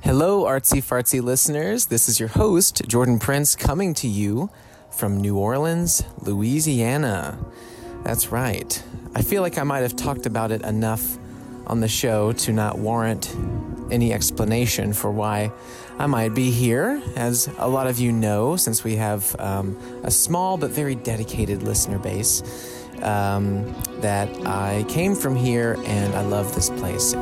Hello, artsy fartsy listeners. This is your host, Jordan Prince, coming to you from New Orleans, Louisiana. That's right. I feel like I might have talked about it enough on the show to not warrant any explanation for why I might be here. As a lot of you know, since we have a small but very dedicated listener base, that I came from here and I love this place.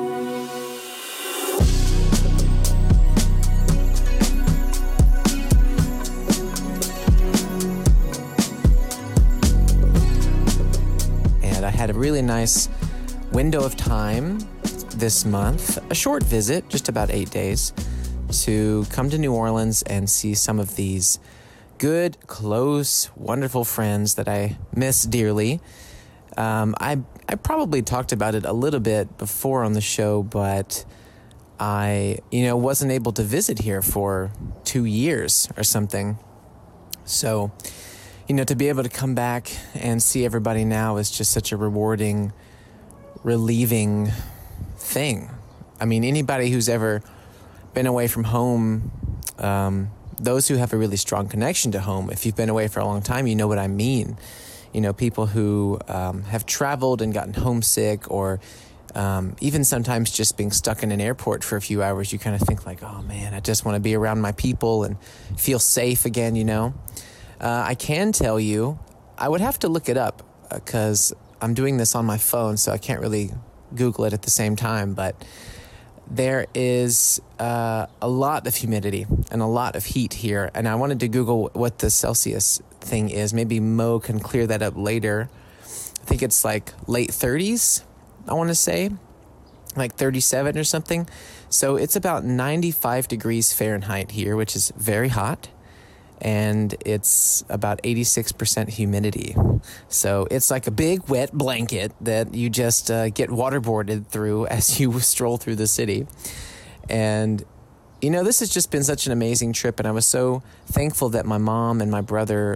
Had a really nice window of time this month, a short visit, just about 8 days, to come to New Orleans and see some of these good, close, wonderful friends that I miss dearly. I probably talked about it a little bit before on the show, but I, wasn't able to visit here for 2 years or something. So, to be able to come back and see everybody now is just such a rewarding, relieving thing. I mean, anybody who's ever been away from home, those who have a really strong connection to home, if you've been away for a long time, you know what I mean. People who have traveled and gotten homesick, or even sometimes just being stuck in an airport for a few hours, you kind of think like, oh man, I just want to be around my people and feel safe again, I can tell you, I would have to look it up because I'm doing this on my phone, so I can't really Google it at the same time, but there is a lot of humidity and a lot of heat here, and I wanted to Google what the Celsius thing is. Maybe Mo can clear that up later. I think it's like late 30s, I want to say, like 37 or something. So it's about 95 degrees Fahrenheit here, which is very hot. And it's about 86% humidity. So it's like a big wet blanket that you just get waterboarded through as you stroll through the city. And, this has just been such an amazing trip. And I was so thankful that my mom and my brother,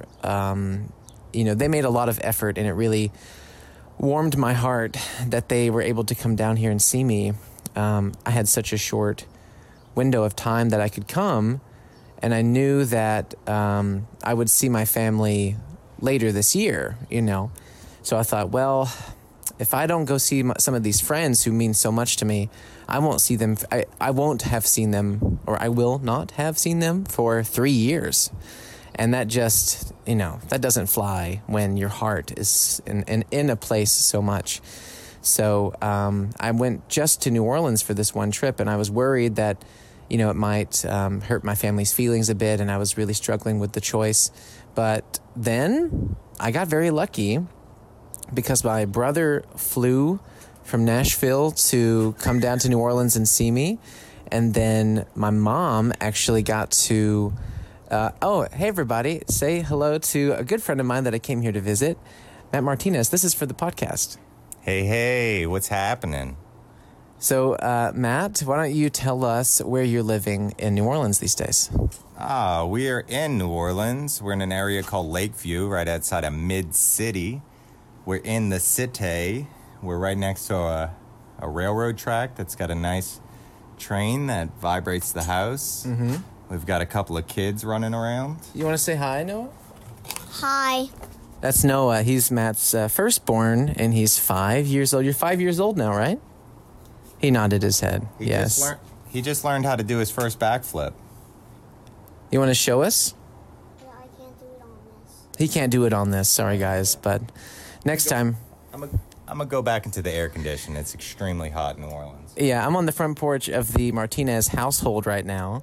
they made a lot of effort. And it really warmed my heart that they were able to come down here and see me. I had such a short window of time that I could come. And I knew that I would see my family later this year, So I thought, well, if I don't go see some of these friends who mean so much to me, I won't see them. I won't have seen them, or I will not have seen them for 3 years. And that just, that doesn't fly when your heart is in a place so much. So I went just to New Orleans for this one trip, and I was worried that it might hurt my family's feelings a bit, and I was really struggling with the choice. But then I got very lucky because my brother flew from Nashville to come down to New Orleans and see me. And then my mom actually got to... hey, everybody. Say hello to a good friend of mine that I came here to visit, Matt Martinez. This is for the podcast. Hey, what's happening? So, Matt, why don't you tell us where you're living in New Orleans these days? We are in New Orleans. We're in an area called Lakeview, right outside of Mid-City. We're in the city. We're right next to a railroad track that's got a nice train that vibrates the house. Mm-hmm. We've got a couple of kids running around. You want to say hi, Noah? Hi. That's Noah. He's Matt's firstborn, and he's 5 years old. You're 5 years old now, right? He nodded his head. Yes. He just learned how to do his first backflip. You want to show us? Yeah, I can't do it on this. He can't do it on this. Sorry, guys. But next time. I'm going to go back into the air condition. It's extremely hot in New Orleans. Yeah, I'm on the front porch of the Martinez household right now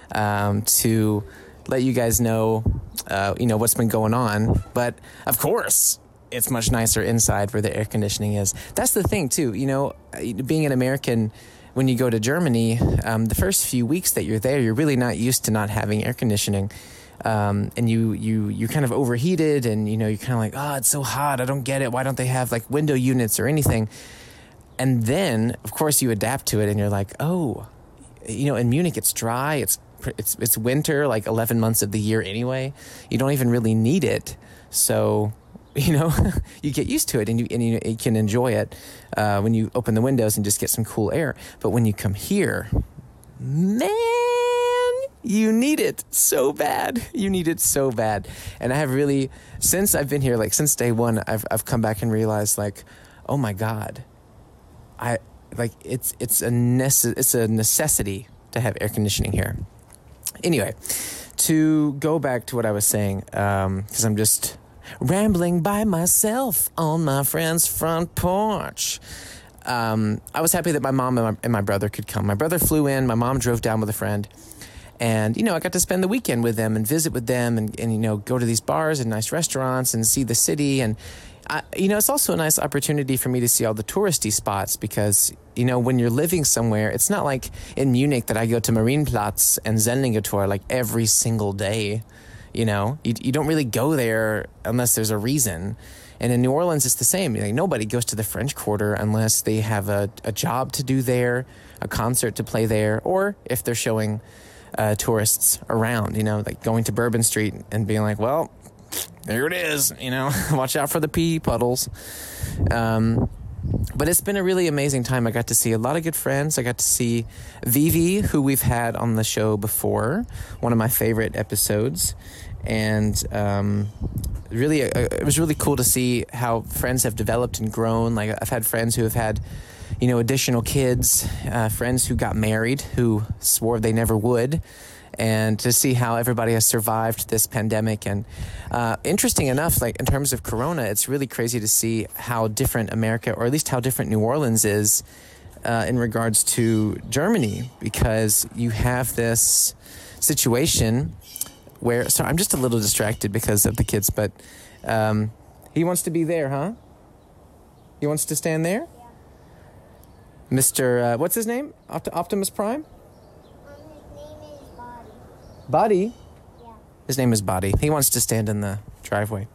to let you guys know, what's been going on. But, of course, it's much nicer inside where the air conditioning is. That's the thing, too. Being an American, when you go to Germany, the first few weeks that you're there, you're really not used to not having air conditioning. And you're kind of overheated, and, you're kind of like, oh, it's so hot. I don't get it. Why don't they have, like, window units or anything? And then, of course, you adapt to it, and you're like, oh, in Munich, it's dry. It's winter, like 11 months of the year anyway. You don't even really need it. So you get used to it, and you can enjoy it when you open the windows and just get some cool air. But when you come here, man, you need it so bad. You need it so bad. And I have really, since I've been here, like since day one, I've come back and realized like, oh my God, it's a necessity to have air conditioning here. Anyway, to go back to what I was saying, because I'm just rambling by myself on my friend's front porch. I was happy that my mom and my brother could come. My brother flew in. My mom drove down with a friend. And, I got to spend the weekend with them and visit with them and go to these bars and nice restaurants and see the city. And, it's also a nice opportunity for me to see all the touristy spots because, when you're living somewhere, it's not like in Munich that I go to Marienplatz and Sendlinger like every single day. You don't really go there unless there's a reason. And in New Orleans, it's the same. Nobody goes to the French Quarter unless they have a job to do there, a concert to play there, or if they're showing tourists around, like going to Bourbon Street and being like, well, there it is, watch out for the pee puddles. But it's been a really amazing time. I got to see a lot of good friends. I got to see Vivi, who we've had on the show before, one of my favorite episodes. And really, it was really cool to see how friends have developed and grown. Like I've had friends who have had, additional kids, friends who got married, who swore they never would. And to see how everybody has survived this pandemic. And interesting enough, like in terms of Corona, it's really crazy to see how different America, or at least how different New Orleans is in regards to Germany, because you have this situation where, sorry, I'm just a little distracted because of the kids, but he wants to be there, huh? He wants to stand there? Yeah. Mr. What's his name? Optimus Prime? Buddy? Yeah. His name is Buddy. He wants to stand in the driveway.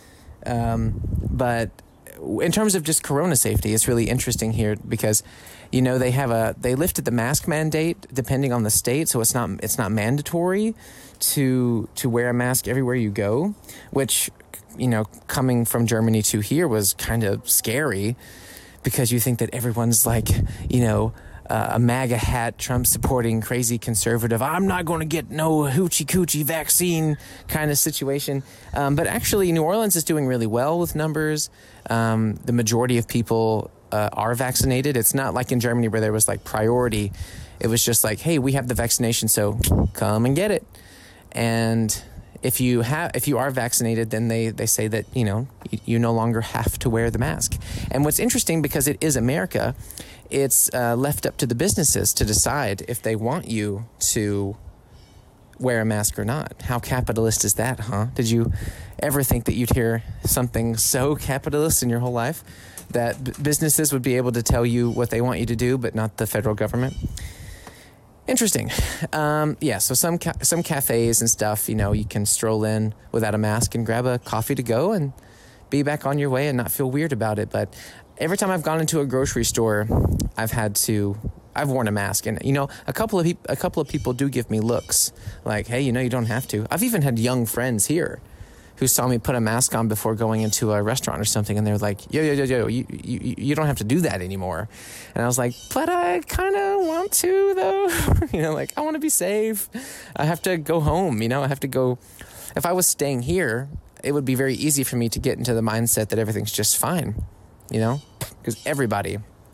But in terms of just Corona safety, it's really interesting here because, they lifted the mask mandate depending on the state, so it's not mandatory to wear a mask everywhere you go, which, coming from Germany to here was kind of scary because you think that everyone's like, a MAGA hat, Trump supporting crazy conservative, I'm not going to get no hoochie coochie vaccine kind of situation. But actually, New Orleans is doing really well with numbers. The majority of people are vaccinated. It's not like in Germany where there was like priority. It was just like, hey, we have the vaccination, so come and get it. And if you are vaccinated, then they say that, you no longer have to wear the mask. And what's interesting, because it is America, it's left up to the businesses to decide if they want you to wear a mask or not. How capitalist is that, huh? Did you ever think that you'd hear something so capitalist in your whole life? That businesses would be able to tell you what they want you to do, but not the federal government? Interesting. So some cafes and stuff, you can stroll in without a mask and grab a coffee to go and be back on your way and not feel weird about it. But every time I've gone into a grocery store, I've worn a mask. And, a couple of people do give me looks like, hey, you don't have to. I've even had young friends here who saw me put a mask on before going into a restaurant or something, and they're like, yo, you don't have to do that anymore. And I was like, but I kind of want to, though. Like, I want to be safe. I have to go home, I have to go. If I was staying here, it would be very easy for me to get into the mindset that everything's just fine, because everybody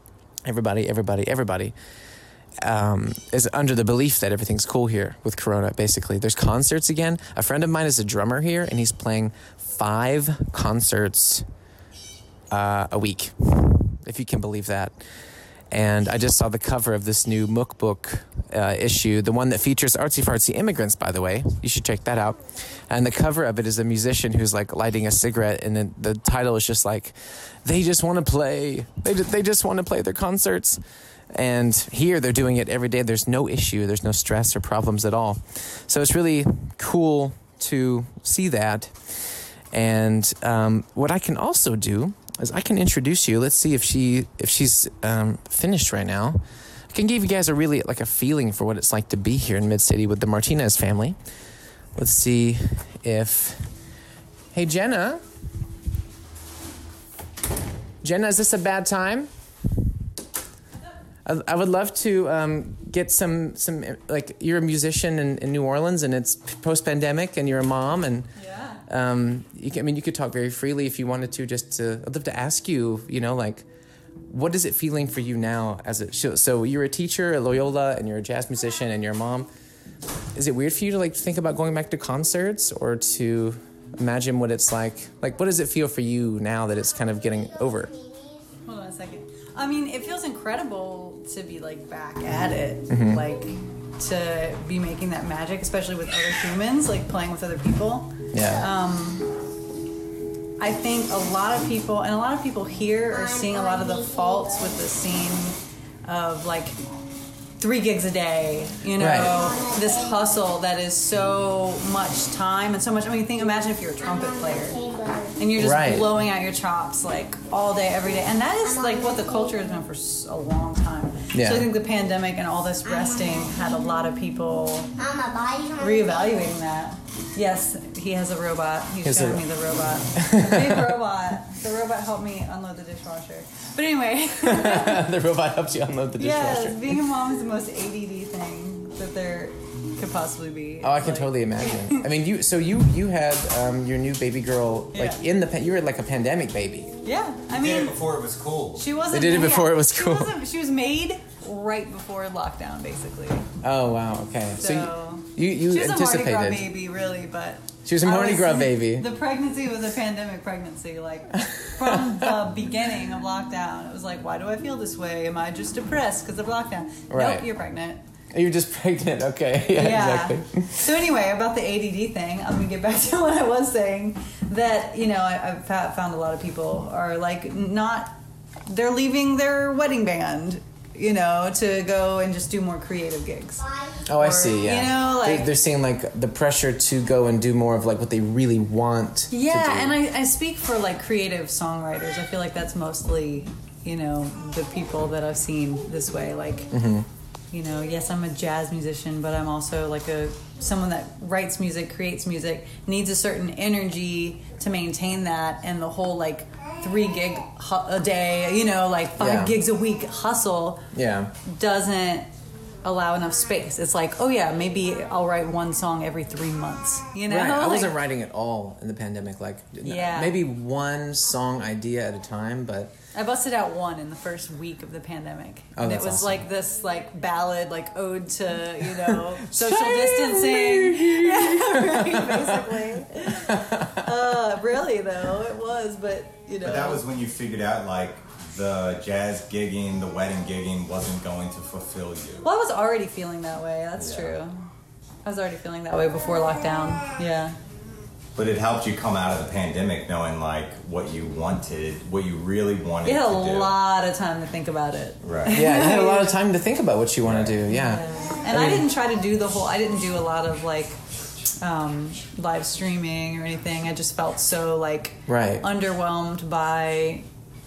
is under the belief that everything's cool here with Corona, basically. There's concerts again. A friend of mine is a drummer here, and he's playing 5 concerts a week, if you can believe that. And I just saw the cover of this new Mook book issue, the one that features artsy-fartsy immigrants, by the way. You should check that out. And the cover of it is a musician who's like lighting a cigarette, and then the title is just like, they just want to play. They just want to play their concerts. And here they're doing it every day. There's no issue. There's no stress or problems at all. So it's really cool to see that. And what I can also do is I can introduce you. Let's see if she's finished right now. I can give you guys a feeling for what it's like to be here in Mid-City with the Martinez family. Let's see if... Hey, Jenna? Jenna, is this a bad time? I would love to get some like you're a musician in New Orleans and it's post-pandemic and you're a mom and you could talk very freely if you wanted to. I'd love to ask you, like, what is it feeling for you now so you're a teacher at Loyola and you're a jazz musician and you're a mom. Is it weird for you to like think about going back to concerts or to imagine what it's like? Like, what does it feel for you now that it's kind of getting over? Hold on a second. I mean, it feels incredible to be like back at it, like to be making that magic, especially with other humans, like playing with other people. Yeah. I think a lot of people here are seeing a lot of the faults with the scene of like 3 gigs a day, Right. This hustle that is so much time and so much. Imagine if you're a trumpet player and you're just Right. blowing out your chops like all day, every day. And that is like what the culture has been for a long time. Yeah. So I think the pandemic and all this resting had a lot of people reevaluating that. Yes, he has a robot. He's showing me the robot. Big robot. The robot helped me unload the dishwasher. But anyway. The robot helps you unload the dishwasher. Yes, being a mom is the most ADD thing that there could possibly be. Oh, I can totally imagine. I mean, you had your new baby girl like you were like a pandemic baby. Yeah, I They did mean, it before it was cool. she wasn't. They did it before it was cool. She was made right before lockdown, basically. Oh wow, okay. So you she was anticipated. a Mardi Gras baby, really, but She was a Mardi Gras baby. The pregnancy was a pandemic pregnancy, like from the beginning of lockdown. It was like, why do I feel this way? Am I just depressed because of lockdown? Right. Nope, you're pregnant. You're just pregnant, okay. Yeah, exactly. So anyway, about the ADD thing, I'm gonna get back to what I was saying. That I've found a lot of people are like they're leaving their wedding band, to go and just do more creative gigs. Oh, I see. Yeah. They're seeing like the pressure to go and do more of like what they really want. To do. And I speak for like creative songwriters. I feel like that's mostly the people that I've seen this way. Like, yes, I'm a jazz musician, but I'm also like someone that writes music, creates music, needs a certain energy to maintain that, and the whole like 3 gig a day, like 5 gigs a week hustle doesn't allow enough space. It's like, oh yeah, maybe I'll write one song every 3 months, Right. I wasn't writing at all in the pandemic. Like, maybe one song idea at a time, but I busted out one in the first week of the pandemic. Oh, and it that's was awesome. like this like ballad, like ode to, social distancing. Yeah, right, basically. Really though, it was, but But that was when you figured out like the jazz gigging, the wedding gigging wasn't going to fulfill you. Well, I was already feeling that way. That's true. I was already feeling that way before lockdown. Yeah. But it helped you come out of the pandemic knowing like what you wanted, what you really wanted You had to do. a lot of time to think about it. Right. yeah, you had a lot of time to think about what you want to do. Yeah. And I didn't try to do I didn't do a lot of like live streaming or anything. I just felt so like underwhelmed by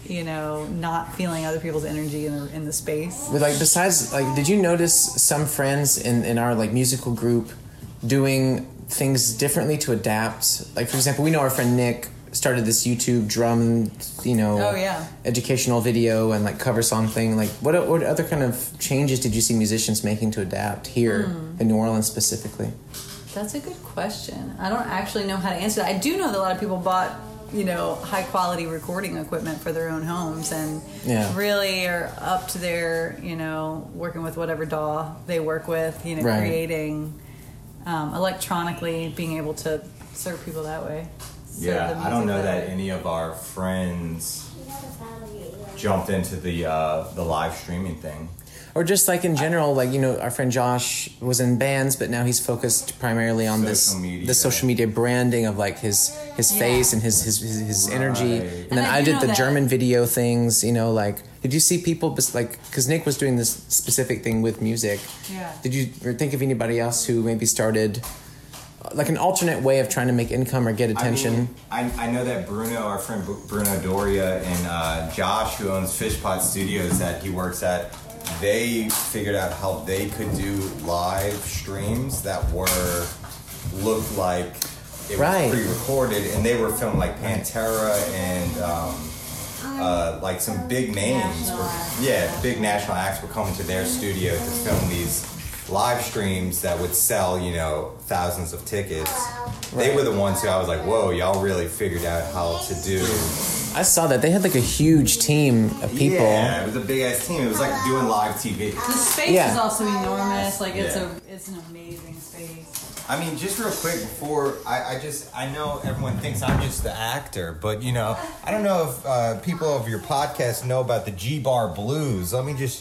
not feeling other people's energy in the space. But like besides, like, did you notice some friends in our like musical group doing things differently to adapt? Like, for example, we know our friend Nick started this YouTube drum, educational video and like cover song thing. Like, what other kind of changes did you see musicians making to adapt here in New Orleans specifically? That's a good question. I don't actually know how to answer that. I do know that a lot of people bought high quality recording equipment for their own homes and really are up to their working with whatever DAW they work with, creating electronically, being able to serve people that way. Yeah, I don't know that any of our friends jumped into the live streaming thing. Or just like in general, like, our friend Josh was in bands, but now he's focused primarily on the social media branding of like his face and his energy. And then I did the German video things, like, did you see people like, because Nick was doing this specific thing with music. Yeah. Did you think of anybody else who maybe started like an alternate way of trying to make income or get attention? I know that Bruno, our friend Bruno Doria, and Josh, who owns Fishpot Studios that he works at, they figured out how they could do live streams that looked like it was pre-recorded, and they were filming like Pantera and like some big names. Big national acts were coming to their studio to film these live streams that would sell, thousands of tickets. They were the ones who I was like, whoa, y'all really figured out how to do. I saw that. They had like a huge team of people. Yeah, it was a big ass team. It was like doing live TV. The space is also enormous. Like it's an amazing space. I mean, just real quick before, I know everyone thinks I'm just the actor, but I don't know if people of your podcast know about the G-Bar Blues. Let me just...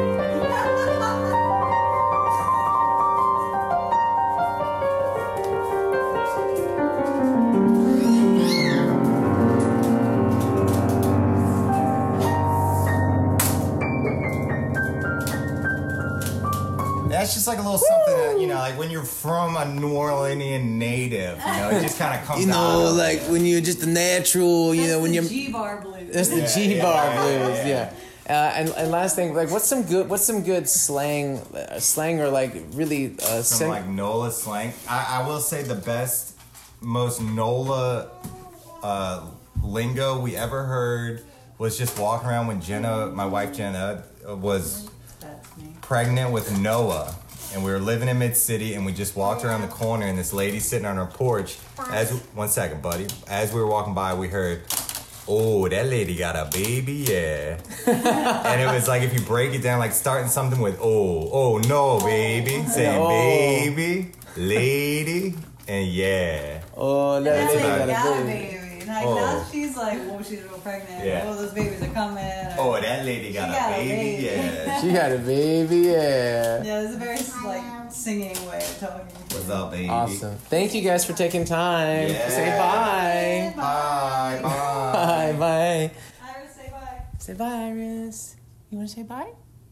That's just like a little something that, like when you're from a New Orleanian native, it just kind of comes out. Like when you're just a natural, when you're... G-Bar Blues. That's the G-Bar Blues, yeah. And last thing, like what's some good slang or like really... some like NOLA slang. I will say the most NOLA lingo we ever heard was just walking around when my wife Jenna, was... pregnant with Noah, and we were living in Mid-City, and we just walked around the corner, and this lady sitting on her porch. One second, buddy. As we were walking by, we heard, "Oh, that lady got a baby, yeah." And it was like, if you break it down, like starting something with "oh no, baby," saying "baby," "lady," and "yeah." Oh, that lady got a baby. Like now she's like, she's real pregnant. Yeah. Those babies are coming. Oh, that lady got a baby, yeah. She got a baby, yeah. Yeah, it's a very singing way of talking. What's up, baby? Awesome. Thank you guys for taking time. Yeah. Say bye. Bye. Bye. Bye. Iris, say bye. Say bye, Iris. You want to say bye?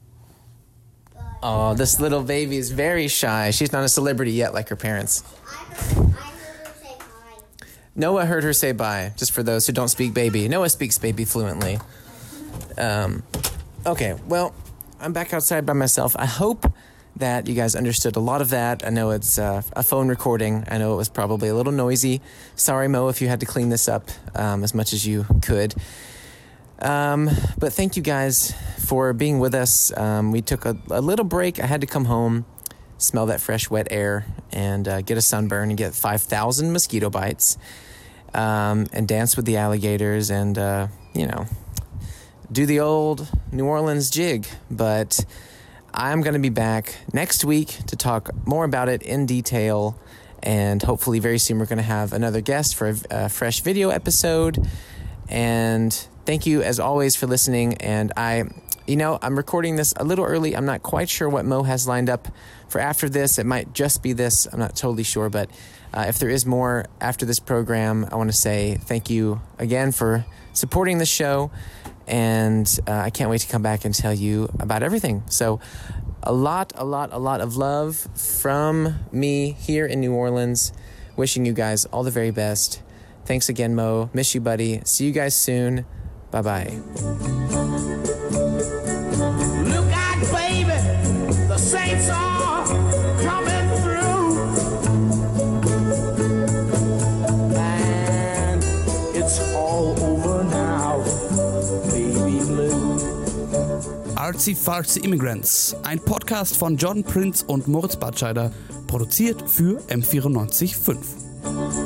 Oh, this little baby is very shy. She's not a celebrity yet like her parents. I heard her say hi. Noah heard her say bye, just for those who don't speak baby. Noah speaks baby fluently. Okay, well, I'm back outside by myself. I hope that you guys understood a lot of that. I know it's a phone recording. I know it was probably a little noisy. Sorry, Mo, if you had to clean this up as much as you could. But thank you guys for being with us. We took a little break. I had to come home, smell that fresh, wet air, and get a sunburn and get 5,000 mosquito bites, and dance with the alligators and, do the old New Orleans jig. But I'm going to be back next week to talk more about it in detail. And hopefully very soon we're going to have another guest for a fresh video episode. And thank you, as always, for listening. And I'm recording this a little early. I'm not quite sure what Mo has lined up for after this. It might just be this. I'm not totally sure. But if there is more after this program, I want to say thank you again for supporting the show. And I can't wait to come back and tell you about everything. So a lot of love from me here in New Orleans. Wishing you guys all the very best. Thanks again, Mo. Miss you, buddy. See you guys soon. Bye-bye. Look out, baby, the saints are coming through, and it's all over now, baby blue. Artsy Fartsy Immigrants, ein Podcast von John Prince und Moritz Batscheider, produziert für M94.5.